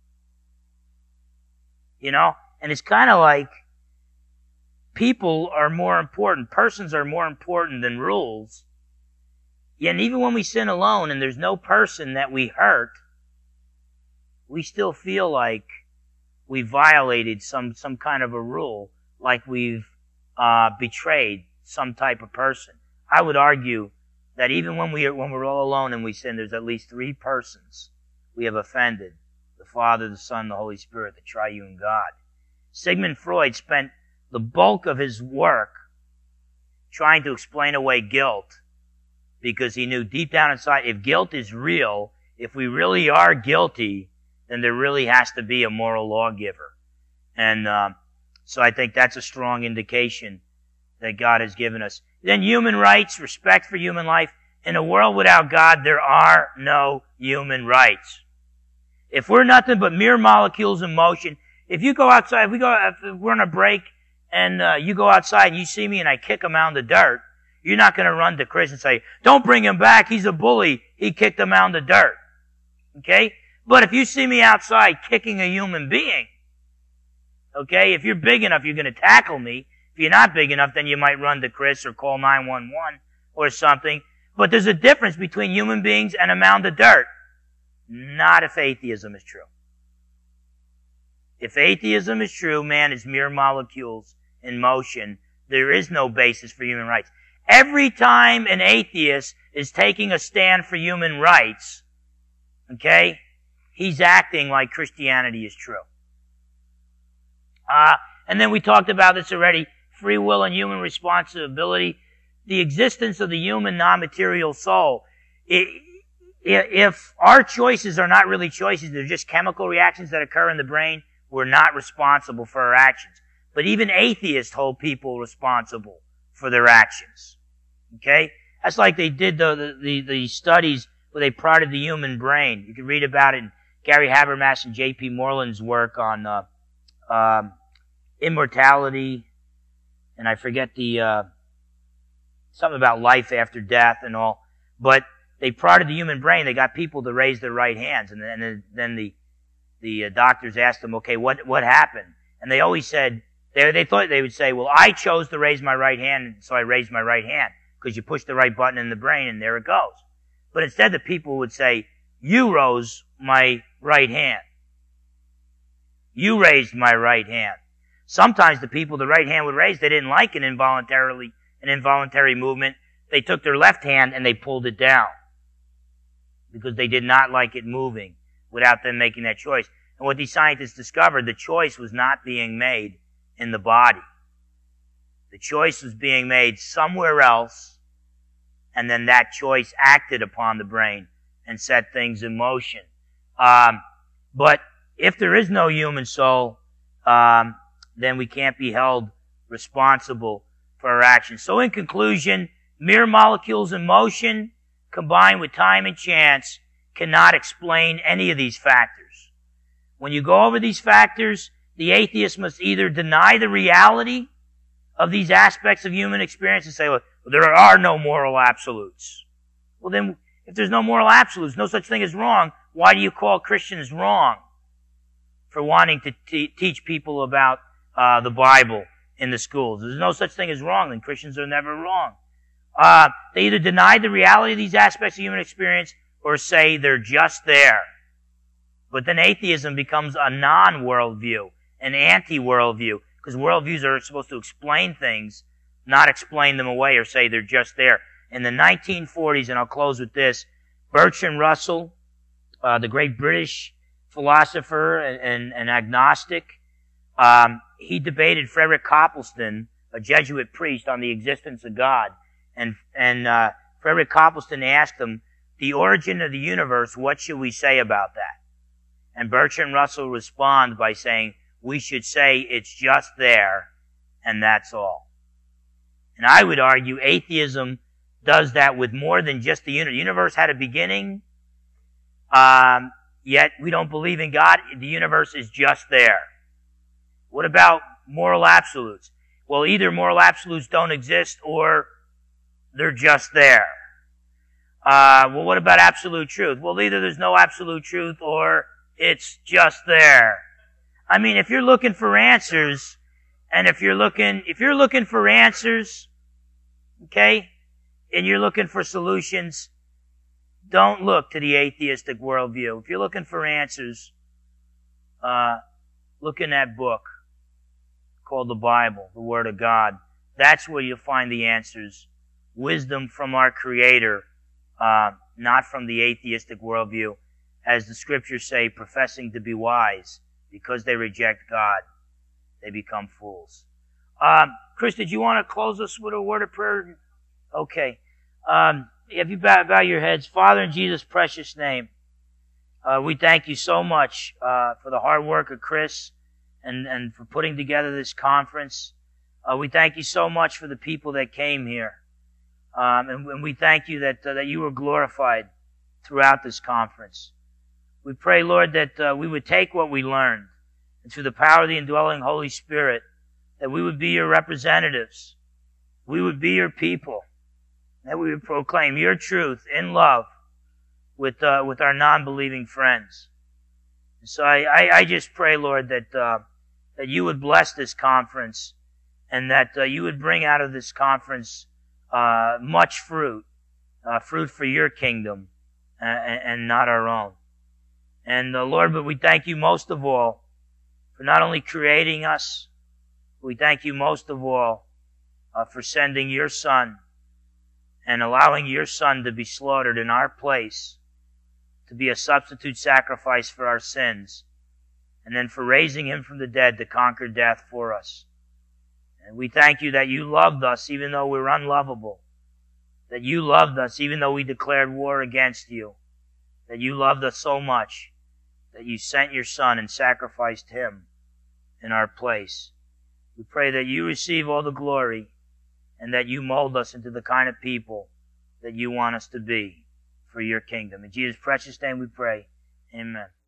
And it's kind of like people are more important, persons are more important than rules. And even when we sin alone and there's no person that we hurt, we still feel like we violated some kind of a rule, like we've betrayed some type of person. I would argue that even when we're all alone and we sin, there's at least 3 persons we have offended: the Father, the Son, the Holy Spirit, the triune God. Sigmund Freud spent the bulk of his work trying to explain away guilt, because he knew deep down inside, if guilt is real, if we really are guilty, then there really has to be a moral lawgiver. And so I think that's a strong indication that God has given us. Then human rights, respect for human life, In a world without God, there are no human rights. If we're nothing but mere molecules in motion, if you go outside, if we're on a break and you go outside and you see me and I kick him out in the dirt, you're not going to run to Chris and say, "Don't bring him back. He's a bully. He kicked him out in the dirt." Okay? But if you see me outside kicking a human being, okay, if you're big enough, you're going to tackle me. If you're not big enough, then you might run to Chris or call 911 or something. But there's a difference between human beings and a mound of dirt. Not if atheism is true. If atheism is true, man is mere molecules in motion. There is no basis for human rights. Every time an atheist is taking a stand for human rights, okay, he's acting like Christianity is true. And then we talked about this already, free will and human responsibility, the existence of the human non-material soul. If our choices are not really choices, they're just chemical reactions that occur in the brain, we're not responsible for our actions. But even atheists hold people responsible for their actions. Okay? That's like they did the studies where they prodded the human brain. You can read about it in Gary Habermas and J.P. Moreland's work on immortality, and I forget something about life after death and all. But they prodded the human brain. They got people to raise their right hands, and then the doctors asked them, "Okay, what happened?" And they always said they thought they would say, "Well, I chose to raise my right hand, so I raised my right hand," because you push the right button in the brain, and there it goes. But instead, the people would say, "You rose my right hand. You raised my right hand." Sometimes the people the right hand would raise, they didn't like an involuntary movement. They took their left hand and they pulled it down because they did not like it moving without them making that choice. And what these scientists discovered, the choice was not being made in the body. The choice was being made somewhere else, and then that choice acted upon the brain and set things in motion. But if there is no human soul, then we can't be held responsible for our actions. So in conclusion, mere molecules in motion combined with time and chance cannot explain any of these factors. When you go over these factors, the atheist must either deny the reality of these aspects of human experience and say, "Well, there are no moral absolutes." Well then, if there's no moral absolutes, no such thing as wrong, why do you call Christians wrong for wanting to teach people about the Bible in the schools? There's no such thing as wrong, then Christians are never wrong. They either deny the reality of these aspects of human experience or say they're just there. But then atheism becomes a non-worldview, an anti-worldview, because worldviews are supposed to explain things, not explain them away or say they're just there. In the 1940s, and I'll close with this, Bertrand Russell, the great British philosopher and agnostic, he debated Frederick Copleston, a Jesuit priest, on the existence of God. And Frederick Copleston asked him, "The origin of the universe, what should we say about that?" And Bertrand Russell responds by saying, "We should say it's just there, and that's all." And I would argue atheism does that with more than just the universe. The universe had a beginning, yet we don't believe in God. The universe is just there. What about moral absolutes? Well, either moral absolutes don't exist or they're just there. Well, what about absolute truth? Well, either there's no absolute truth or it's just there. I mean, if you're looking for answers, and if you're looking for answers, okay, and you're looking for solutions, don't look to the atheistic worldview. If you're looking for answers, look in that book called the Bible, the Word of God. That's where you'll find the answers. Wisdom from our Creator, not from the atheistic worldview. As the Scriptures say, professing to be wise, because they reject God, they become fools. Chris, did you want to close us with a word of prayer? Okay. If you bow your heads, Father, in Jesus' precious name, we thank you so much for the hard work of Chris and for putting together this conference. We thank you so much for the people that came here. And we thank you that you were glorified throughout this conference. We pray, Lord, that we would take what we learned, and through the power of the indwelling Holy Spirit, that we would be your representatives. We would be your people. That we would proclaim your truth in love with our non-believing friends. And so I just pray, Lord, that you would bless this conference, and that you would bring out of this conference much fruit, fruit for your kingdom, and not our own. And Lord, but we thank you most of all for not only creating us, we thank you most of all for sending your Son and allowing your Son to be slaughtered in our place, to be a substitute sacrifice for our sins, and then for raising him from the dead to conquer death for us. And we thank you that you loved us even though we were unlovable, that you loved us even though we declared war against you, that you loved us so much that you sent your Son and sacrificed him in our place. We pray that you receive all the glory and that you mold us into the kind of people that you want us to be for your kingdom. In Jesus' precious name we pray. Amen.